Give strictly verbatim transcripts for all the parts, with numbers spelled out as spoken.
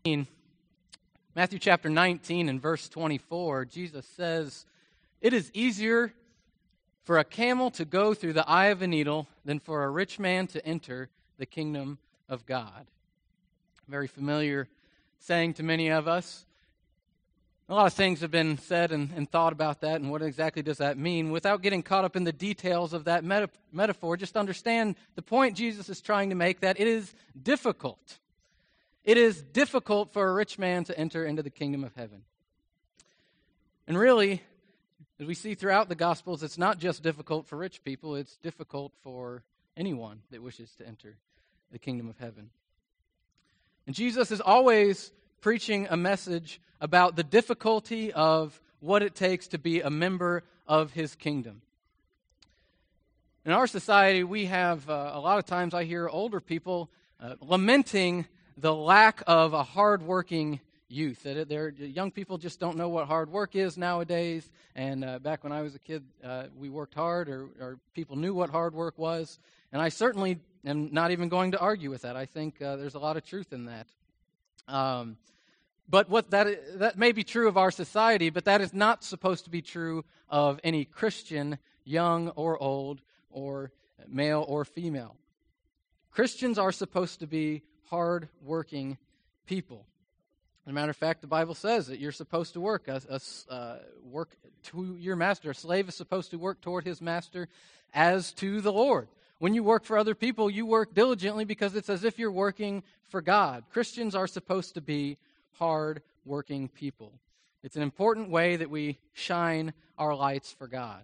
In Matthew chapter nineteen and verse twenty-four, Jesus says, "It is easier for a camel to go through the eye of a needle than for a rich man to enter the kingdom of God." Very familiar saying to many of us. A lot of things have been said and, and thought about that, and what exactly does that mean? Without getting caught up in the details of that meta- metaphor, just understand the point Jesus is trying to make, that it is difficult. It is difficult for a rich man to enter into the kingdom of heaven. And really, as we see throughout the Gospels, it's not just difficult for rich people, it's difficult for anyone that wishes to enter the kingdom of heaven. And Jesus is always preaching a message about the difficulty of what it takes to be a member of his kingdom. In our society, we have, uh, a lot of times I hear older people uh, lamenting the lack of a hardworking youth. That they're, young people just don't know what hard work is nowadays. And uh, back when I was a kid, uh, we worked hard, or, or people knew what hard work was. And I certainly am not even going to argue with that. I think uh, there's a lot of truth in that. Um, but what that that may be true of our society, but that is not supposed to be true of any Christian, young or old, or male or female. Christians are supposed to be hard-working people. As a matter of fact, the Bible says that you're supposed to work, a, a, uh, work to your master. A slave is supposed to work toward his master as to the Lord. When you work for other people, you work diligently because it's as if you're working for God. Christians are supposed to be hard-working people. It's an important way that we shine our lights for God.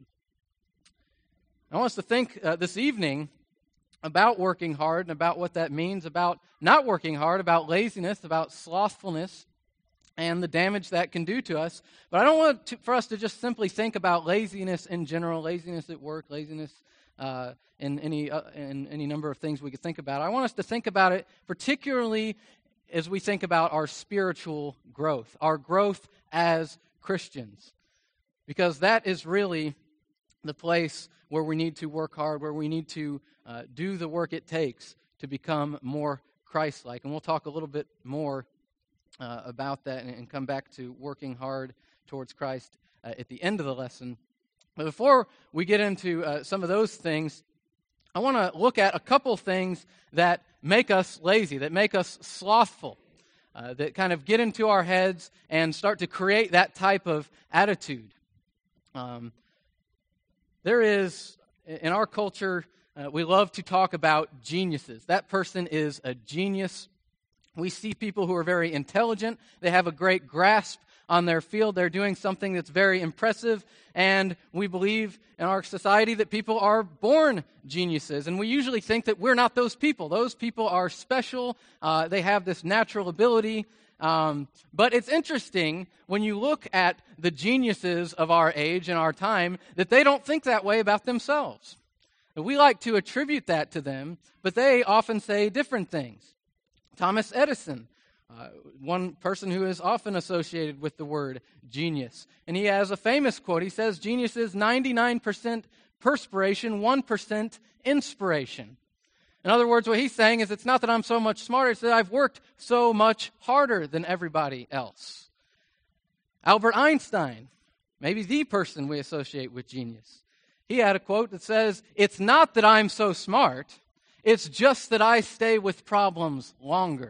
I want us to think uh, this evening about working hard and about what that means, about not working hard, about laziness, about slothfulness, and the damage that can do to us. But I don't want to, for us to just simply think about laziness in general, laziness at work, laziness uh, in any uh, in any number of things we could think about. I want us to think about it particularly as we think about our spiritual growth, our growth as Christians, because that is really the place where we need to work hard, where we need to uh, do the work it takes to become more Christ-like. And we'll talk a little bit more uh, about that and, and come back to working hard towards Christ uh, at the end of the lesson. But before we get into uh, some of those things, I want to look at a couple things that make us lazy, that make us slothful, uh, that kind of get into our heads and start to create that type of attitude. Um, there is, in our culture, uh, we love to talk about geniuses. That person is a genius. We see people who are very intelligent. They have a great grasp on their field. They're doing something that's very impressive. And we believe in our society that people are born geniuses. And we usually think that we're not those people. Those people are special. Uh, they have this natural ability. Um, but it's interesting when you look at the geniuses of our age and our time that they don't think that way about themselves. We like to attribute that to them, but they often say different things. Thomas Edison, uh, one person who is often associated with the word genius. And he has a famous quote. He says, "Genius is ninety-nine percent perspiration, one percent inspiration." In other words, what he's saying is it's not that I'm so much smarter, it's that I've worked so much harder than everybody else. Albert Einstein, maybe the person we associate with genius. He had a quote that says, "It's not that I'm so smart, it's just that I stay with problems longer."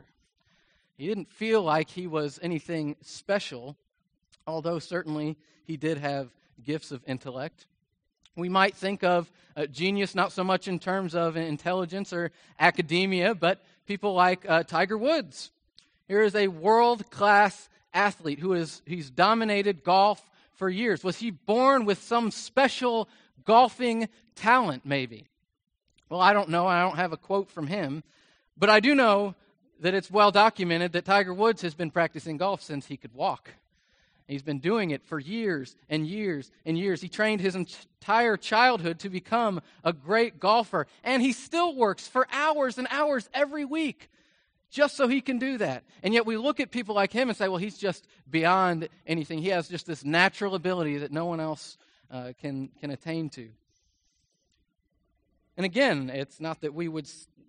He didn't feel like he was anything special, although certainly he did have gifts of intellect. We might think of uh, genius not so much in terms of intelligence or academia, but people like uh, Tiger Woods. Here is a world-class athlete who is he's dominated golf for years. Was he born with some special golfing talent, maybe? Well, I don't know. I don't have a quote from him. But I do know that it's well documented that Tiger Woods has been practicing golf since he could walk. He's been doing it for years and years and years. He trained his entire childhood to become a great golfer. And he still works for hours and hours every week just so he can do that. And yet we look at people like him and say, well, he's just beyond anything. He has just this natural ability that no one else uh, can, can attain to. And again, it's not that we would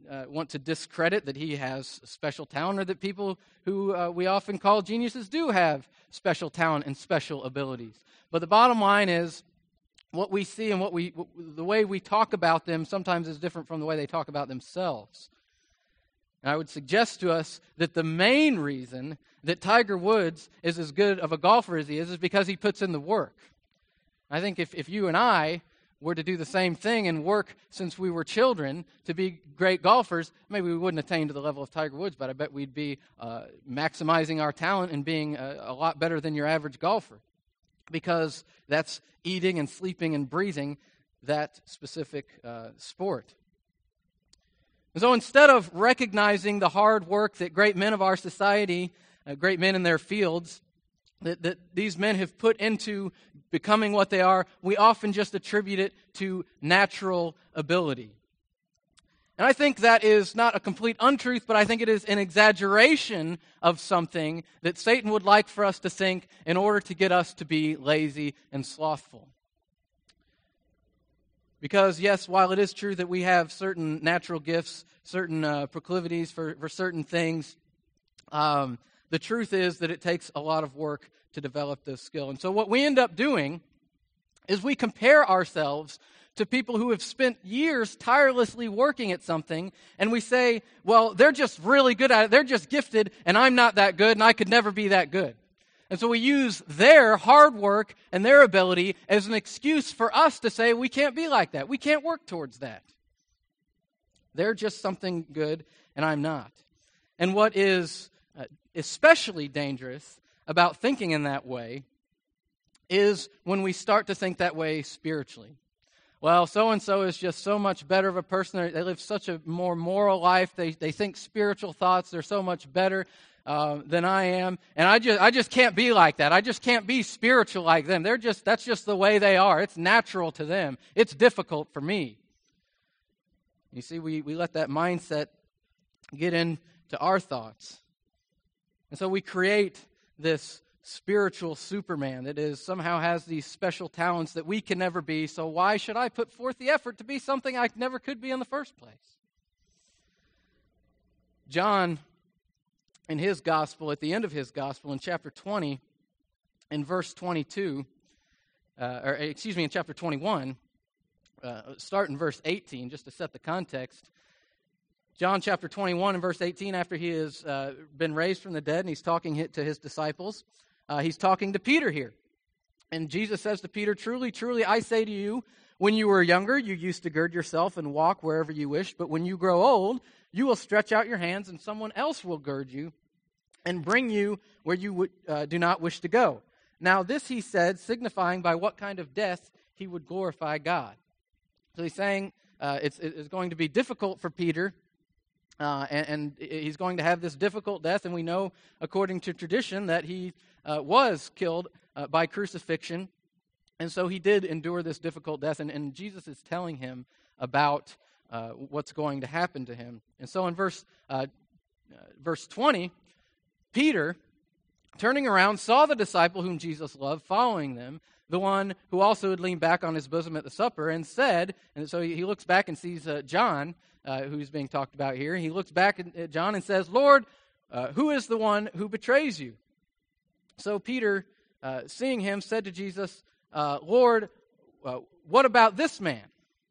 uh, want to discredit that he has special talent, or that people who uh, we often call geniuses do have special talent and special abilities. But the bottom line is, what we see and what we, the way we talk about them sometimes is different from the way they talk about themselves. And I would suggest to us that the main reason that Tiger Woods is as good of a golfer as he is is because he puts in the work. I think if, if you and I were to do the same thing and work since we were children to be great golfers, maybe we wouldn't attain to the level of Tiger Woods, but I bet we'd be uh, maximizing our talent and being a, a lot better than your average golfer, because that's eating and sleeping and breathing that specific uh, sport. And so instead of recognizing the hard work that great men of our society, uh, great men in their fields, that, that these men have put into becoming what they are, we often just attribute it to natural ability. And I think that is not a complete untruth, but I think it is an exaggeration of something that Satan would like for us to think in order to get us to be lazy and slothful. Because, yes, while it is true that we have certain natural gifts, certain uh, proclivities for, for certain things, um, the truth is that it takes a lot of work to develop this skill. And so what we end up doing is we compare ourselves to people who have spent years tirelessly working at something, and we say, well, they're just really good at it, they're just gifted, and I'm not that good, and I could never be that good. And so we use their hard work and their ability as an excuse for us to say we can't be like that, we can't work towards that. They're just something good, and I'm not. And what is uh, especially dangerous about thinking in that way is when we start to think that way spiritually. Well, so-and-so is just so much better of a person. They live such a more moral life. They they think spiritual thoughts. They're so much better uh, than I am. And I just I just can't be like that. I just can't be spiritual like them. They're just that's just the way they are. It's natural to them. It's difficult for me. You see, we, we let that mindset get into our thoughts. And so we create this spiritual Superman that is somehow has these special talents that we can never be, so why should I put forth the effort to be something I never could be in the first place? John, in his gospel, at the end of his gospel, in chapter twenty, in verse twenty-two, uh, or excuse me, in chapter twenty-one, uh, start in verse eighteen, just to set the context. John chapter twenty-one and verse eighteen, after he has uh, been raised from the dead and he's talking to his disciples, Uh, he's talking to Peter here. And Jesus says to Peter, "Truly, truly, I say to you, when you were younger, you used to gird yourself and walk wherever you wished. But when you grow old, you will stretch out your hands and someone else will gird you and bring you where you would, uh, do not wish to go." Now this he said, signifying by what kind of death he would glorify God. So he's saying uh, it's, it's going to be difficult for Peter. Uh, and, and he's going to have this difficult death, and we know, according to tradition, that he uh, was killed uh, by crucifixion, and so he did endure this difficult death, and, and Jesus is telling him about uh, what's going to happen to him. And so in verse uh, uh, verse twenty, Peter, turning around, saw the disciple whom Jesus loved following them, the one who also had leaned back on his bosom at the supper, and said, and so he looks back and sees uh, John, uh, who's being talked about here. He looks back at John and says, "Lord, uh, who is the one who betrays you?" So Peter, uh, seeing him, said to Jesus, uh, "Lord, uh, what about this man?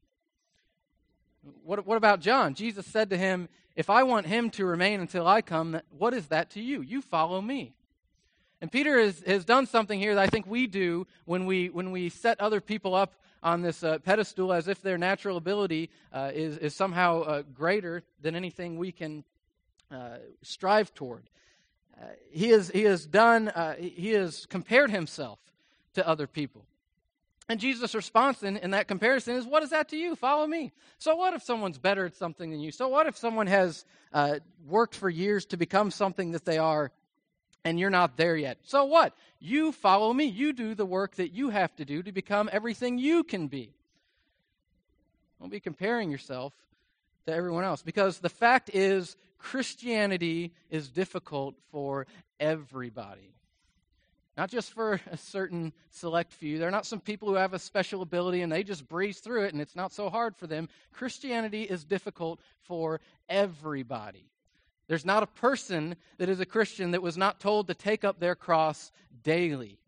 What, what about John?" Jesus said to him, "If I want him to remain until I come, what is that to you? You follow me." And Peter has, has done something here that I think we do when we when we set other people up on this uh, pedestal as if their natural ability uh, is, is somehow uh, greater than anything we can uh, strive toward. Uh, he, has, he has done, uh, he has compared himself to other people. And Jesus' response in, in that comparison is, "What is that to you? Follow me." So what if someone's better at something than you? So what if someone has uh, worked for years to become something that they are, and you're not there yet? So what? You follow me. You do the work that you have to do to become everything you can be. Don't be comparing yourself to everyone else, because the fact is Christianity is difficult for everybody. Not just for a certain select few. They're not some people who have a special ability and they just breeze through it and it's not so hard for them. Christianity is difficult for everybody. There's not a person that is a Christian that was not told to take up their cross daily.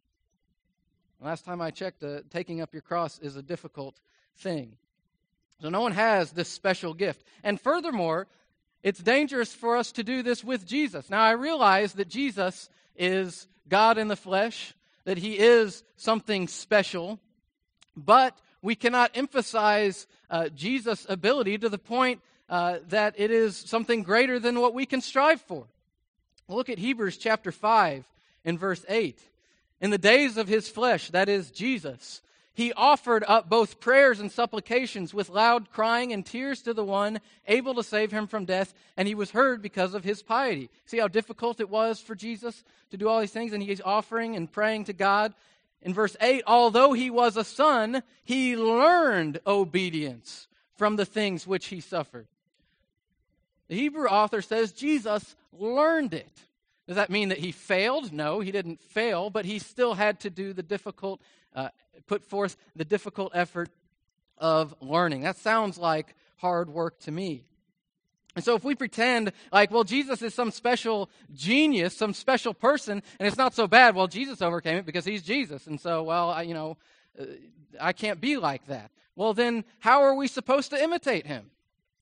Last time I checked, uh, taking up your cross is a difficult thing. So no one has this special gift. And furthermore, it's dangerous for us to do this with Jesus. Now, I realize that Jesus is God in the flesh, that he is something special, but we cannot emphasize uh, Jesus' ability to the point uh, that it is something greater than what we can strive for. Look at Hebrews chapter five and verse eight. In the days of his flesh, that is Jesus, he offered up both prayers and supplications with loud crying and tears to the one able to save him from death, and he was heard because of his piety. See how difficult it was for Jesus to do all these things, and he's offering and praying to God. In verse eight, although he was a son, he learned obedience from the things which he suffered. The Hebrew author says Jesus learned it. Does that mean that he failed? No, he didn't fail, but he still had to do the difficult, uh, put forth the difficult effort of learning. That sounds like hard work to me. And so if we pretend like, well, Jesus is some special genius, some special person, and it's not so bad, well, Jesus overcame it because he's Jesus. And so, well, I, you know, uh, I can't be like that. Well, then how are we supposed to imitate him?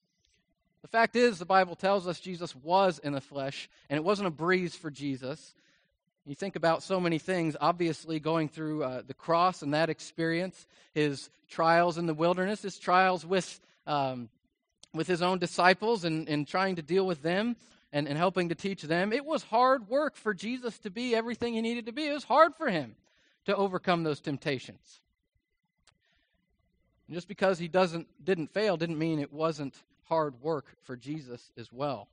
The fact is, the Bible tells us Jesus was in the flesh, and it wasn't a breeze for Jesus. You think about so many things, obviously going through uh, the cross and that experience, his trials in the wilderness, his trials with um, with his own disciples and, and trying to deal with them and, and helping to teach them. It was hard work for Jesus to be everything he needed to be. It was hard for him to overcome those temptations. And just because he doesn't didn't fail didn't mean it wasn't hard work for Jesus as well.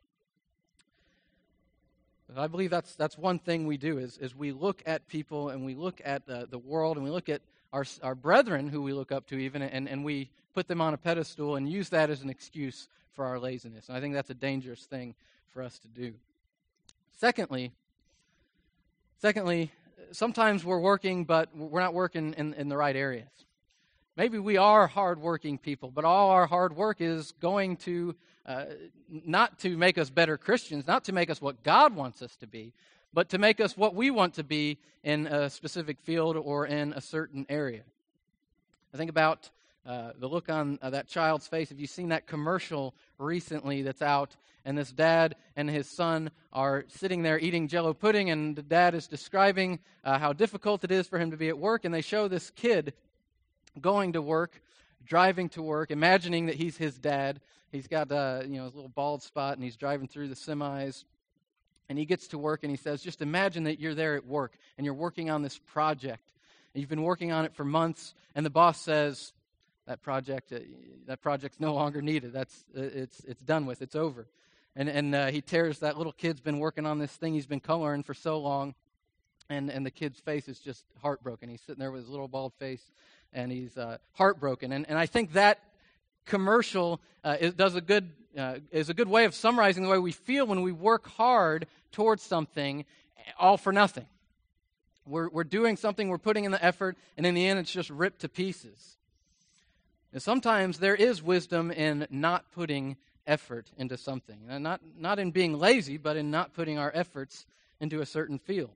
But I believe that's that's one thing we do is, is we look at people and we look at uh, the world and we look at our our brethren who we look up to even and, and we put them on a pedestal and use that as an excuse for our laziness. And I think that's a dangerous thing for us to do. Secondly, secondly, sometimes we're working, but we're not working in, in the right areas. Maybe we are hardworking people, but all our hard work is going to, uh, not to make us better Christians, not to make us what God wants us to be, but to make us what we want to be in a specific field or in a certain area. I think about uh, the look on uh, that child's face. Have you seen that commercial recently that's out? And this dad and his son are sitting there eating Jell-O pudding, and the dad is describing uh, how difficult it is for him to be at work, and they show this kid going to work, driving to work, imagining that he's his dad. He's got uh, you know his little bald spot, and he's driving through the semis. And he gets to work, and he says, just imagine that you're there at work, and you're working on this project. And you've been working on it for months, and the boss says, that project, uh, that project's no longer needed. That's uh, it's it's done with. It's over. And and uh, he tears that little kid's been working on this thing he's been coloring for so long, and and the kid's face is just heartbroken. He's sitting there with his little bald face, and he's uh, heartbroken. And and I think that commercial uh, is, does a good uh, is a good way of summarizing the way we feel when we work hard towards something, all for nothing. We're we're doing something, we're putting in the effort, and in the end, it's just ripped to pieces. And sometimes there is wisdom in not putting effort into something, and not not in being lazy, but in not putting our efforts into a certain field.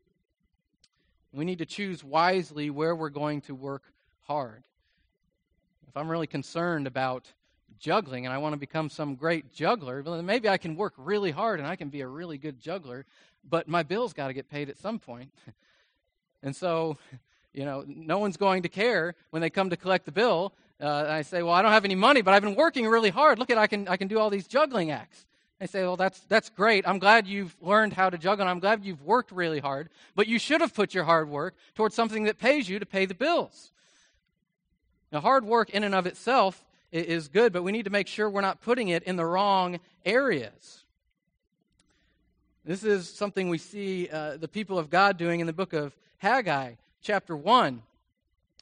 We need to choose wisely where we're going to work hard. If I'm really concerned about juggling and I want to become some great juggler, well, then maybe I can work really hard and I can be a really good juggler, but my bills got to get paid at some point. And so, you know, no one's going to care when they come to collect the bill. Uh, and I say, well, I don't have any money, but I've been working really hard. Look at, I can I can do all these juggling acts. They say, well, that's that's great. I'm glad you've learned how to juggle, and I'm glad you've worked really hard, but you should have put your hard work towards something that pays you to pay the bills. Now, hard work in and of itself is good, but we need to make sure we're not putting it in the wrong areas. This is something we see uh, the people of God doing in the book of Haggai, chapter one.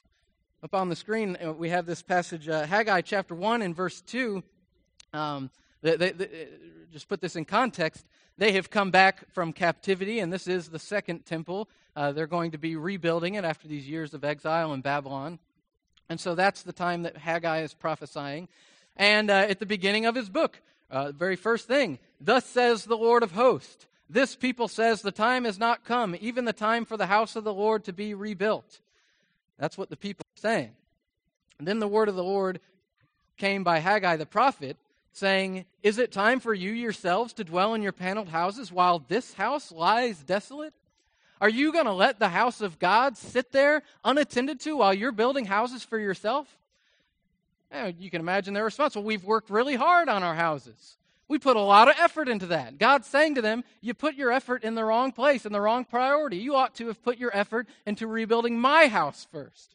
Up on the screen, we have this passage, uh, Haggai chapter one and verse two. Um, They, they, they, just put this in context. They have come back from captivity, and this is the second temple. Uh, they're going to be rebuilding it after these years of exile in Babylon. And so that's the time that Haggai is prophesying. And uh, at the beginning of his book, uh, the very first thing, thus says the Lord of hosts, this people says the time has not come, even the time for the house of the Lord to be rebuilt. That's what the people are saying. And then the word of the Lord came by Haggai the prophet, saying, is it time for you yourselves to dwell in your paneled houses while this house lies desolate? Are you going to let the house of God sit there unattended to while you're building houses for yourself? Eh, you can imagine their response. Well, we've worked really hard on our houses. We put a lot of effort into that. God's saying to them, you put your effort in the wrong place, in the wrong priority. You ought to have put your effort into rebuilding my house first.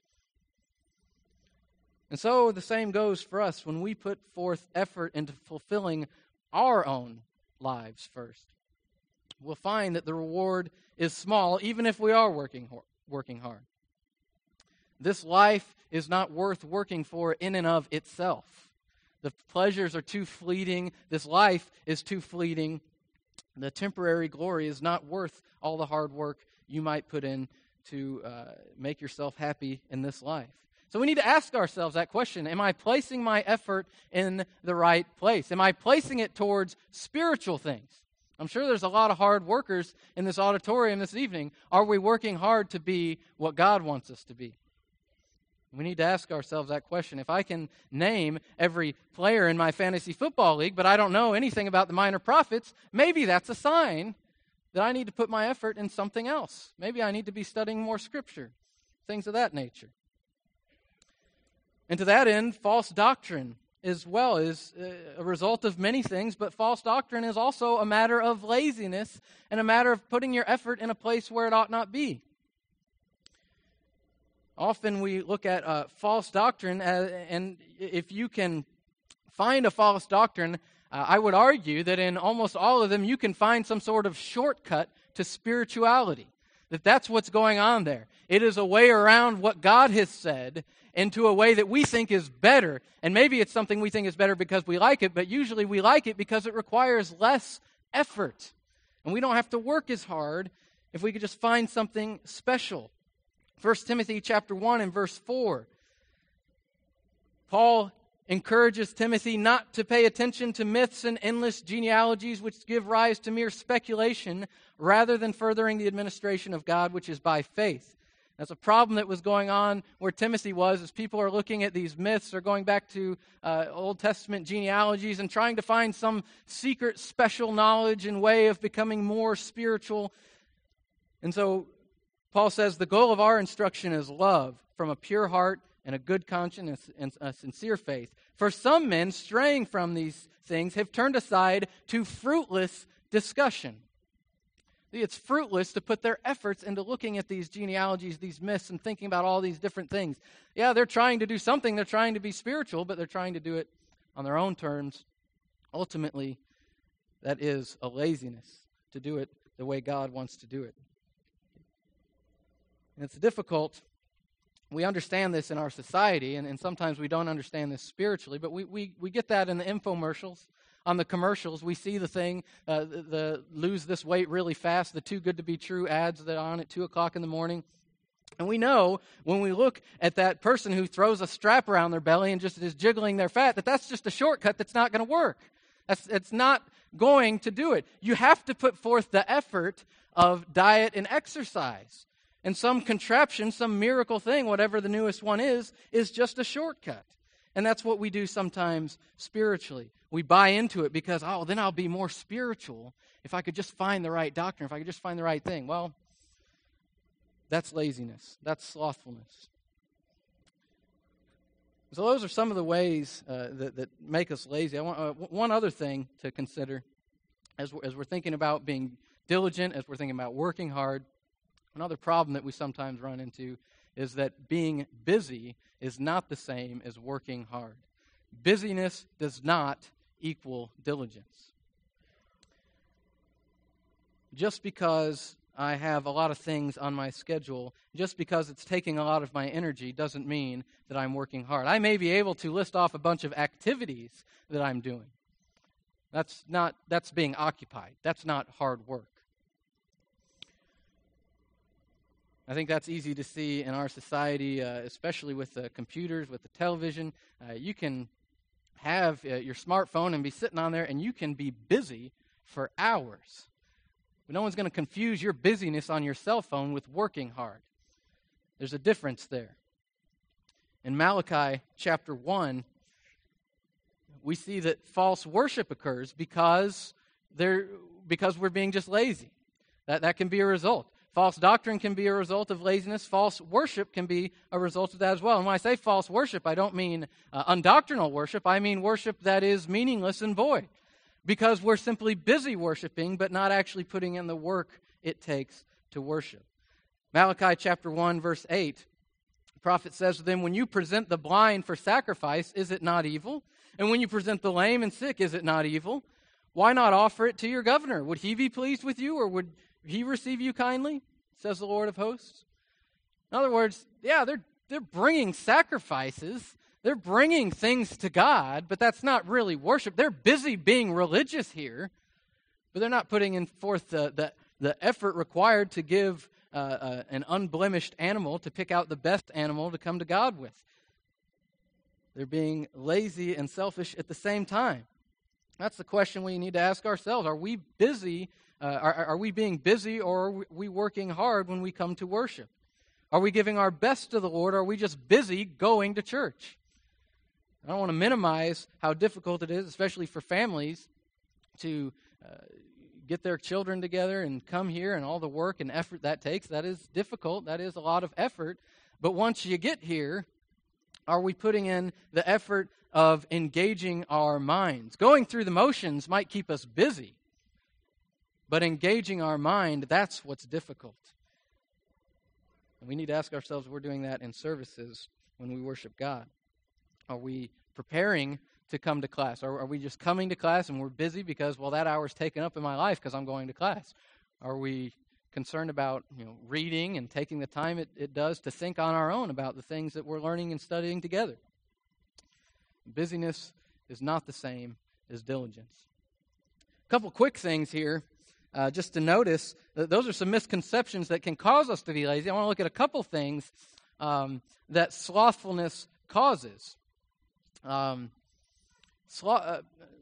And so the same goes for us when we put forth effort into fulfilling our own lives first. We'll find that the reward is small, even if we are working working hard. This life is not worth working for in and of itself. The pleasures are too fleeting. This life is too fleeting. The temporary glory is not worth all the hard work you might put in to uh, make yourself happy in this life. So we need to ask ourselves that question. Am I placing my effort in the right place? Am I placing it towards spiritual things? I'm sure there's a lot of hard workers in this auditorium this evening. Are we working hard to be what God wants us to be? We need to ask ourselves that question. If I can name every player in my fantasy football league, but I don't know anything about the minor prophets, maybe that's a sign that I need to put my effort in something else. Maybe I need to be studying more Scripture, things of that nature. And to that end, false doctrine as well is a result of many things, but false doctrine is also a matter of laziness and a matter of putting your effort in a place where it ought not be. Often we look at uh, false doctrine, as, and if you can find a false doctrine, uh, I would argue that in almost all of them you can find some sort of shortcut to spirituality. That that's what's going on there. It is a way around what God has said into a way that we think is better. And maybe it's something we think is better because we like it, but usually we like it because it requires less effort. And we don't have to work as hard if we could just find something special. First Timothy chapter one and verse four. Paul encourages Timothy not to pay attention to myths and endless genealogies which give rise to mere speculation rather than furthering the administration of God which is by faith. That's a problem that was going on where Timothy was, as people are looking at these myths or going back to uh, Old Testament genealogies and trying to find some secret special knowledge and way of becoming more spiritual. And so Paul says the goal of our instruction is love from a pure heart and a good conscience and a sincere faith. For some men, straying from these things, have turned aside to fruitless discussion. It's fruitless to put their efforts into looking at these genealogies, these myths, and thinking about all these different things. Yeah, they're trying to do something. They're trying to be spiritual, but they're trying to do it on their own terms. Ultimately, that is a laziness to do it the way God wants to do it. And it's difficult. We understand this in our society, and, and sometimes we don't understand this spiritually, but we, we, we get that in the infomercials. On the commercials, we see the thing, uh, the, the lose this weight really fast, the too good to be true ads that are on at two o'clock in the morning. And we know when we look at that person who throws a strap around their belly and just is jiggling their fat, that that's just a shortcut that's not going to work. That's, it's not going to do it. You have to put forth the effort of diet and exercise. And some contraption, some miracle thing, whatever the newest one is, is just a shortcut. And that's what we do sometimes spiritually. We buy into it because, oh, then I'll be more spiritual if I could just find the right doctrine, if I could just find the right thing. Well, that's laziness. That's slothfulness. So those are some of the ways uh, that, that make us lazy. I want uh, one other thing to consider as we're, as we're thinking about being diligent, as we're thinking about working hard. Another problem that we sometimes run into is that being busy is not the same as working hard. Busyness does not equal diligence. Just because I have a lot of things on my schedule, just because it's taking a lot of my energy, doesn't mean that I'm working hard. I may be able to list off a bunch of activities that I'm doing, That's not, that's being occupied. That's not hard work. I think that's easy to see in our society, uh, especially with the computers, with the television. Uh, you can have uh, your smartphone and be sitting on there, and you can be busy for hours. But no one's going to confuse your busyness on your cell phone with working hard. There's a difference there. In Malachi chapter one, we see that false worship occurs because they're because we're being just lazy. That that can be a result. False doctrine can be a result of laziness. False worship can be a result of that as well. And when I say false worship, I don't mean uh, undoctrinal worship. I mean worship that is meaningless and void, because we're simply busy worshiping, but not actually putting in the work it takes to worship. Malachi chapter one, verse eight, the prophet says to them, "When you present the blind for sacrifice, is it not evil? And when you present the lame and sick, is it not evil? Why not offer it to your governor? Would he be pleased with you, or would he receive you kindly? Says the Lord of hosts." In other words, yeah, they're they're bringing sacrifices. They're bringing things to God, but that's not really worship. They're busy being religious here, but they're not putting in forth the the, the effort required to give uh, uh, an unblemished animal, to pick out the best animal to come to God with. They're being lazy and selfish at the same time. That's the question we need to ask ourselves. Are we busy? Uh, are, are we being busy, or are we working hard when we come to worship? Are we giving our best to the Lord, or are we just busy going to church? I don't want to minimize how difficult it is, especially for families, to uh, get their children together and come here, and all the work and effort that takes. That is difficult. That is a lot of effort. But once you get here, are we putting in the effort of engaging our minds? Going through the motions might keep us busy, but engaging our mind, that's what's difficult. And we need to ask ourselves if we're doing that in services when we worship God. Are we preparing to come to class? Or are we just coming to class and we're busy because, well, that hour's taken up in my life because I'm going to class? Are we concerned about, you know, reading and taking the time it, it does to think on our own about the things that we're learning and studying together? Busyness is not the same as diligence. A couple quick things here. Uh, just to notice, that those are some misconceptions that can cause us to be lazy. I want to look at a couple things um, that slothfulness causes. Um, slo- uh,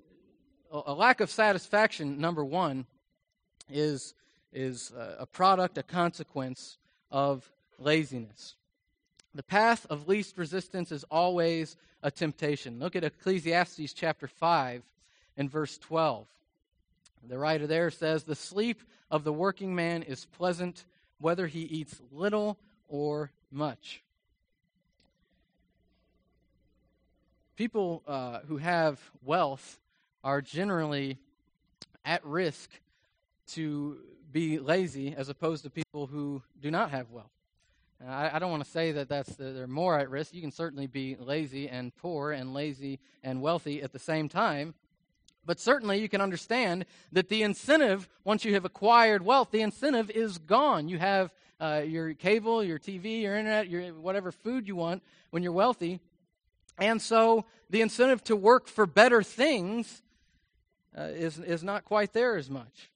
a lack of satisfaction, number one, is, is a product, a consequence of laziness. The path of least resistance is always a temptation. Look at Ecclesiastes chapter five and verse twelve. The writer there says, "The sleep of the working man is pleasant, whether he eats little or much." People uh, who have wealth are generally at risk to be lazy as opposed to people who do not have wealth. And I, I don't want to say that that's the, they're more at risk. You can certainly be lazy and poor and lazy and wealthy at the same time. But certainly you can understand that the incentive, once you have acquired wealth, the incentive is gone. You have uh, your cable, your T V, your internet, your whatever food you want when you're wealthy. And so the incentive to work for better things uh, is, is not quite there as much.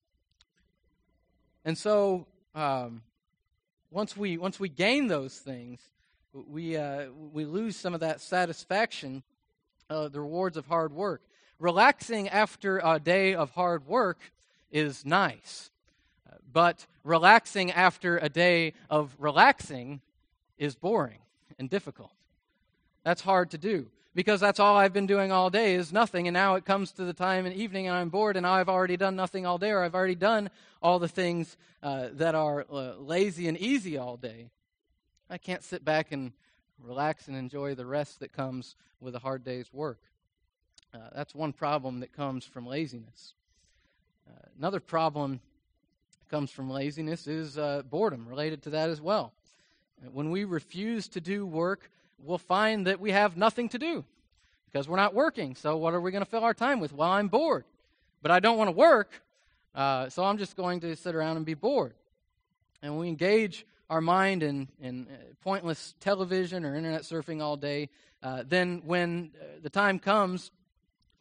And so um, once we once we gain those things, we uh, we lose some of that satisfaction, uh, the rewards of hard work. Relaxing after a day of hard work is nice, but relaxing after a day of relaxing is boring and difficult. That's hard to do, because that's all I've been doing all day is nothing, and now it comes to the time in the evening and I'm bored, and now I've already done nothing all day, or I've already done all the things uh, that are uh, lazy and easy all day. I can't sit back and relax and enjoy the rest that comes with a hard day's work. Uh, that's one problem that comes from laziness. Uh, another problem that comes from laziness is uh, boredom, related to that as well. Uh, when we refuse to do work, we'll find that we have nothing to do because we're not working. So what are we going to fill our time with? Well, I'm bored, but I don't want to work, uh, so I'm just going to sit around and be bored. And when we engage our mind in, in pointless television or internet surfing all day, uh, then when the time comes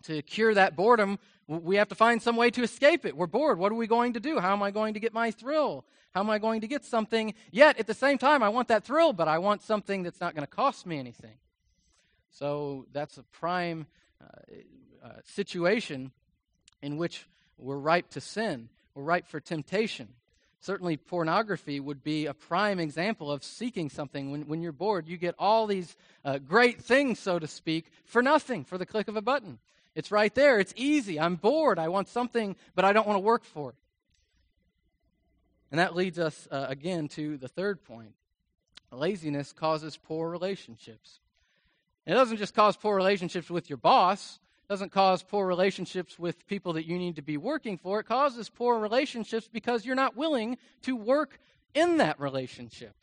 To cure that boredom, we have to find some way to escape it. We're bored. What are we going to do? How am I going to get my thrill? How am I going to get something? Yet, at the same time, I want that thrill, but I want something that's not going to cost me anything. So that's a prime uh, uh, situation in which we're ripe to sin. We're ripe for temptation. Certainly, pornography would be a prime example of seeking something. When, when you're bored, you get all these uh, great things, so to speak, for nothing, for the click of a button. It's right there. It's easy. I'm bored. I want something, but I don't want to work for it. And that leads us, uh, again, to the third point. Laziness causes poor relationships. It doesn't just cause poor relationships with your boss. It doesn't cause poor relationships with people that you need to be working for. It causes poor relationships because you're not willing to work in that relationship.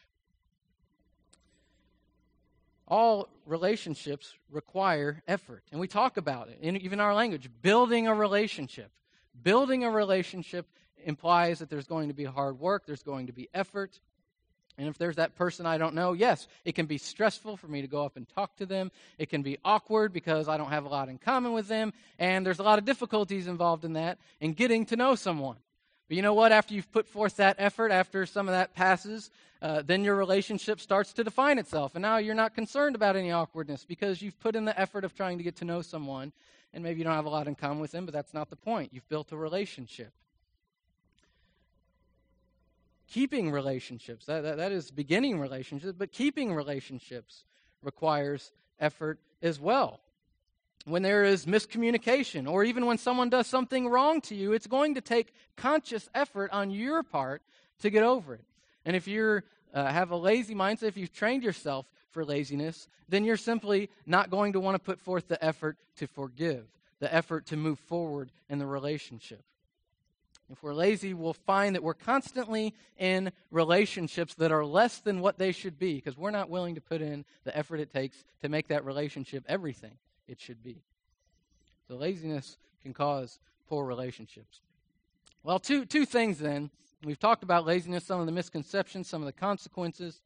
All relationships require effort, and we talk about it in even our language. Building a relationship. Building a relationship implies that there's going to be hard work, there's going to be effort. And if there's that person I don't know, yes, it can be stressful for me to go up and talk to them. It can be awkward because I don't have a lot in common with them, and there's a lot of difficulties involved in that, in getting to know someone. But you know what? After you've put forth that effort, after some of that passes, uh, then your relationship starts to define itself. And now you're not concerned about any awkwardness because you've put in the effort of trying to get to know someone, and maybe you don't have a lot in common with them, but that's not the point. You've built a relationship. Keeping relationships, that, that, that is beginning relationships, but keeping relationships requires effort as well. When there is miscommunication, or even when someone does something wrong to you, it's going to take conscious effort on your part to get over it. And if you uh, have a lazy mindset, if you've trained yourself for laziness, then you're simply not going to want to put forth the effort to forgive, the effort to move forward in the relationship. If we're lazy, we'll find that we're constantly in relationships that are less than what they should be because we're not willing to put in the effort it takes to make that relationship everything it should be. So laziness can cause poor relationships. Well, two two things then. We've talked about laziness, some of the misconceptions, some of the consequences.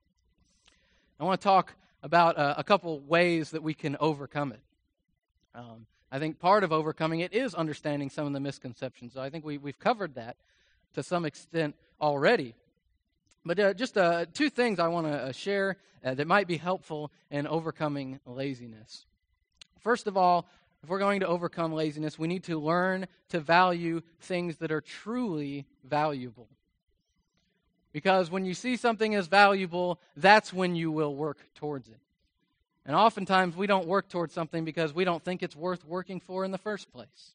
I want to talk about uh, a couple ways that we can overcome it. Um, I think part of overcoming it is understanding some of the misconceptions. So I think we, we've covered that to some extent already. But uh, just uh, two things I want to uh, share uh, that might be helpful in overcoming laziness. First of all, if we're going to overcome laziness, we need to learn to value things that are truly valuable. Because when you see something as valuable, that's when you will work towards it. And oftentimes we don't work towards something because we don't think it's worth working for in the first place.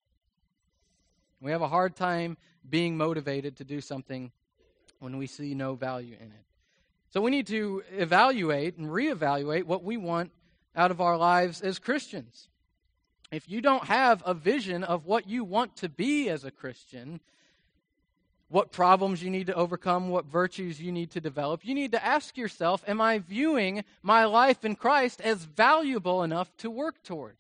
We have a hard time being motivated to do something when we see no value in it. So we need to evaluate and reevaluate what we want out of our lives as Christians. If you don't have a vision of what you want to be as a Christian, what problems you need to overcome, what virtues you need to develop, you need to ask yourself, am I viewing my life in Christ as valuable enough to work toward?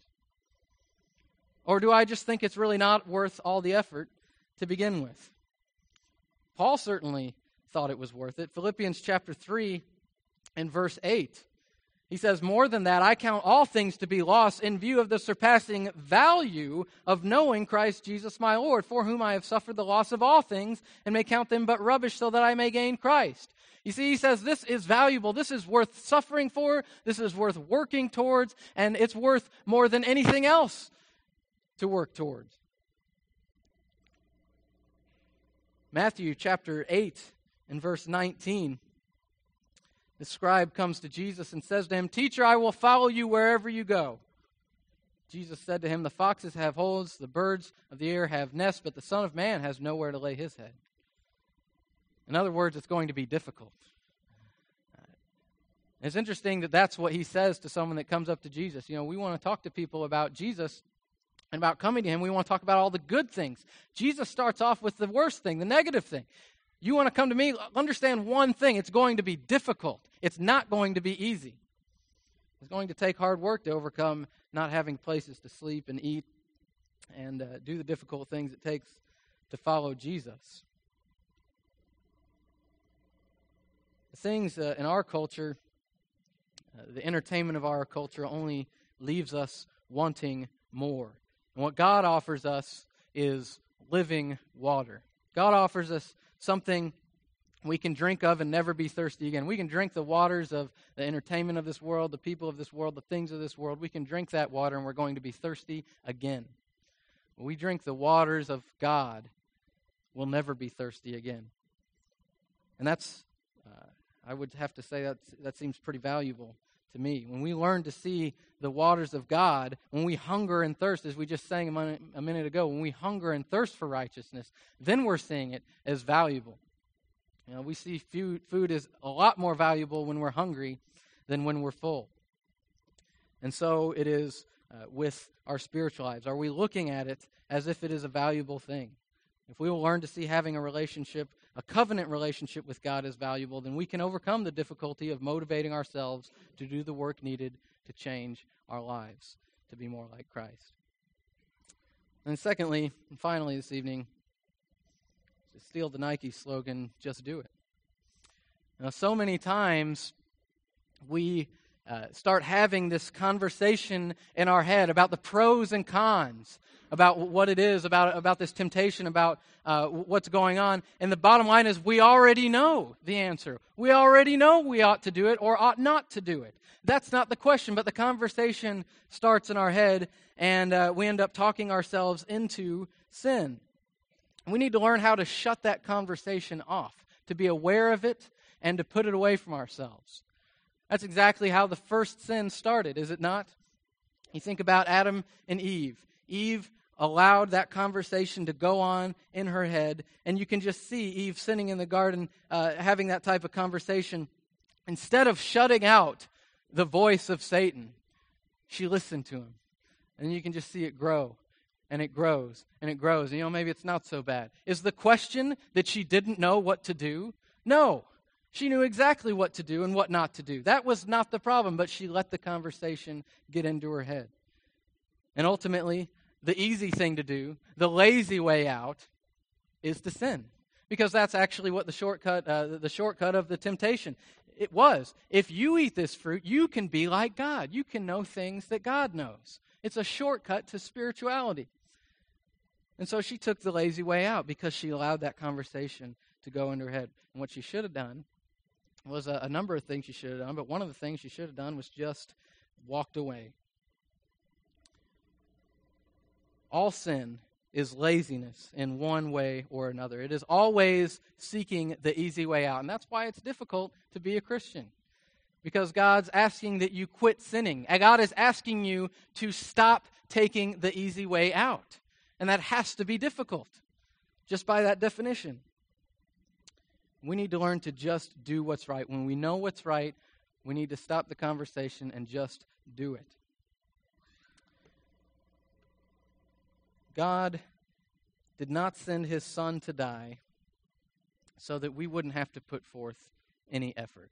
Or do I just think it's really not worth all the effort to begin with? Paul certainly thought it was worth it. Philippians chapter three and verse eight. He says, more than that, I count all things to be lost in view of the surpassing value of knowing Christ Jesus my Lord, for whom I have suffered the loss of all things, and may count them but rubbish so that I may gain Christ. You see, he says this is valuable, this is worth suffering for, this is worth working towards, and it's worth more than anything else to work towards. Matthew chapter eight and verse nineteen. The scribe comes to Jesus and says to him, Teacher, I will follow you wherever you go. Jesus said to him, The foxes have holes, the birds of the air have nests, but the Son of Man has nowhere to lay his head. In other words, it's going to be difficult. It's interesting that that's what he says to someone that comes up to Jesus. You know, we want to talk to people about Jesus and about coming to him. We want to talk about all the good things. Jesus starts off with the worst thing, the negative thing. You want to come to me, understand one thing, it's going to be difficult. It's not going to be easy. It's going to take hard work to overcome not having places to sleep and eat and uh, do the difficult things it takes to follow Jesus. The things uh, in our culture, uh, the entertainment of our culture only leaves us wanting more. And what God offers us is living water. God offers us something we can drink of and never be thirsty again. We can drink the waters of the entertainment of this world, the people of this world, the things of this world. We can drink that water and we're going to be thirsty again. When we drink the waters of God, we'll never be thirsty again. And that's, uh, I would have to say that that seems pretty valuable to me. When we learn to see the waters of God, when we hunger and thirst, as we just sang a minute, a minute ago, when we hunger and thirst for righteousness, then we're seeing it as valuable. You know, we see food, food is a lot more valuable when we're hungry than when we're full. And so it is uh, with our spiritual lives. Are we looking at it as if it is a valuable thing? If we will learn to see having a relationship, a covenant relationship with God as valuable, then we can overcome the difficulty of motivating ourselves to do the work needed to change our lives, to be more like Christ. And secondly, and finally this evening, to steal the Nike slogan, just do it. Now, so many times we uh, start having this conversation in our head about the pros and cons, about what it is, about, about this temptation, about uh, what's going on. And the bottom line is we already know the answer. We already know we ought to do it or ought not to do it. That's not the question, but the conversation starts in our head, and uh, we end up talking ourselves into sin. We need to learn how to shut that conversation off, to be aware of it, and to put it away from ourselves. That's exactly how the first sin started, is it not? You think about Adam and Eve. Eve allowed that conversation to go on in her head, and you can just see Eve sitting in the garden uh, having that type of conversation. Instead of shutting out the voice of Satan, she listened to him, and you can just see it grow. And it grows, and it grows. And, you know, maybe it's not so bad. Is the question that she didn't know what to do? No. She knew exactly what to do and what not to do. That was not the problem, but she let the conversation get into her head. And ultimately, the easy thing to do, the lazy way out, is to sin. Because that's actually what the shortcut, uh, the shortcut of the temptation, it was. If you eat this fruit, you can be like God. You can know things that God knows. It's a shortcut to spirituality. And so she took the lazy way out because she allowed that conversation to go into her head. And what she should have done was a, a number of things she should have done, but one of the things she should have done was just walked away. All sin is laziness in one way or another. It is always seeking the easy way out. And that's why it's difficult to be a Christian. Because God's asking that you quit sinning. And God is asking you to stop taking the easy way out. And that has to be difficult, just by that definition. We need to learn to just do what's right. When we know what's right, we need to stop the conversation and just do it. God did not send his Son to die so that we wouldn't have to put forth any effort.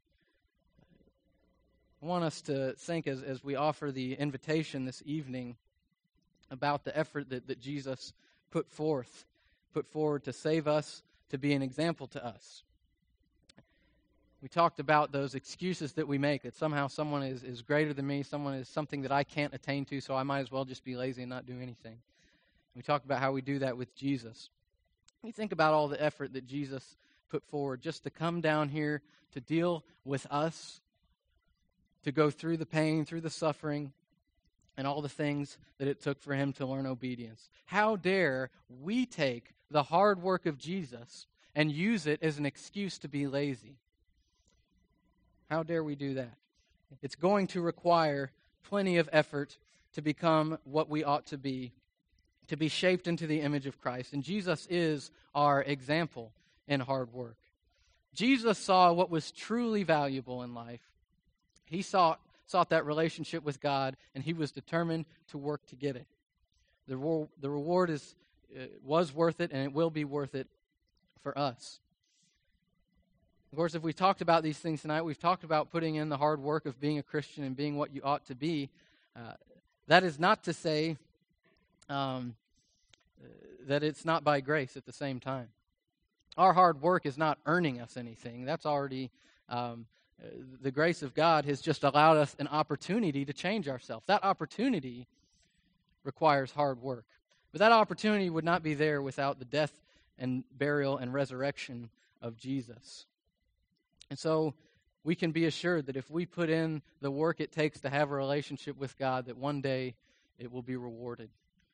I want us to think as, as we offer the invitation this evening about the effort that, that Jesus put forth, put forward to save us, to be an example to us. We talked about those excuses that we make, that somehow someone is, is greater than me, someone is something that I can't attain to, so I might as well just be lazy and not do anything. We talked about how we do that with Jesus. We think about all the effort that Jesus put forward just to come down here to deal with us, to go through the pain, through the suffering, and all the things that it took for him to learn obedience. How dare we take the hard work of Jesus and use it as an excuse to be lazy? How dare we do that? It's going to require plenty of effort to become what we ought to be, to be shaped into the image of Christ. And Jesus is our example in hard work. Jesus saw what was truly valuable in life. He sought, sought that relationship with God, and he was determined to work to get it. The, re- the reward is uh, was worth it, and it will be worth it for us. Of course, if we talked about these things tonight, we've talked about putting in the hard work of being a Christian and being what you ought to be. Uh, that is not to say um, that it's not by grace at the same time. Our hard work is not earning us anything. That's already... Um, The grace of God has just allowed us an opportunity to change ourselves. That opportunity requires hard work. But that opportunity would not be there without the death and burial and resurrection of Jesus. And so we can be assured that if we put in the work it takes to have a relationship with God, that one day it will be rewarded.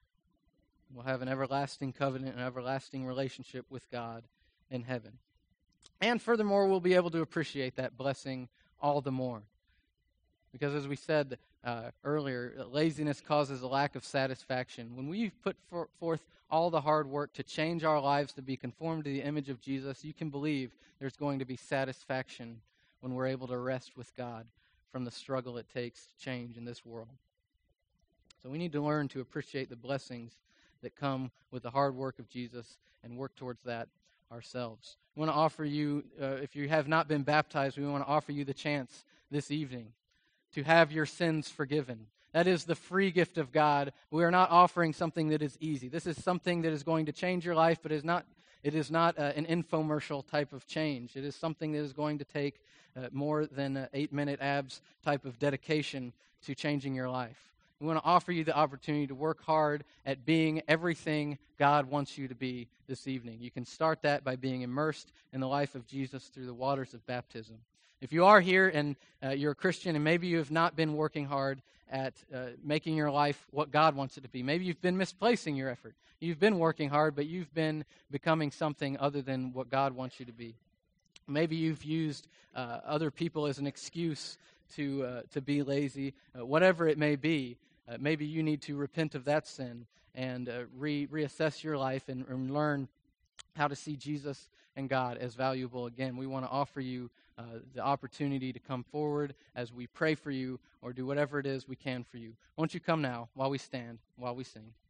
We'll have an everlasting covenant, an everlasting relationship with God in heaven. And furthermore, we'll be able to appreciate that blessing all the more. Because as we said uh, earlier, laziness causes a lack of satisfaction. When we've put for, forth all the hard work to change our lives to be conformed to the image of Jesus, you can believe there's going to be satisfaction when we're able to rest with God from the struggle it takes to change in this world. So we need to learn to appreciate the blessings that come with the hard work of Jesus and work towards that ourselves. We want to offer you, uh, if you have not been baptized, we want to offer you the chance this evening to have your sins forgiven. That is the free gift of God. We are not offering something that is easy. This is something that is going to change your life, but is not, it is not uh, an infomercial type of change. It is something that is going to take uh, more than an eight-minute abs type of dedication to changing your life. We want to offer you the opportunity to work hard at being everything God wants you to be this evening. You can start that by being immersed in the life of Jesus through the waters of baptism. If you are here and uh, you're a Christian and maybe you have not been working hard at uh, making your life what God wants it to be, maybe you've been misplacing your effort. You've been working hard, but you've been becoming something other than what God wants you to be. Maybe you've used uh, other people as an excuse to uh, to be lazy. Uh, whatever it may be, uh, maybe you need to repent of that sin and uh, re- reassess your life and, and learn how to see Jesus and God as valuable again. We want to offer you uh, the opportunity to come forward as we pray for you or do whatever it is we can for you. Won't you come now while we stand, while we sing?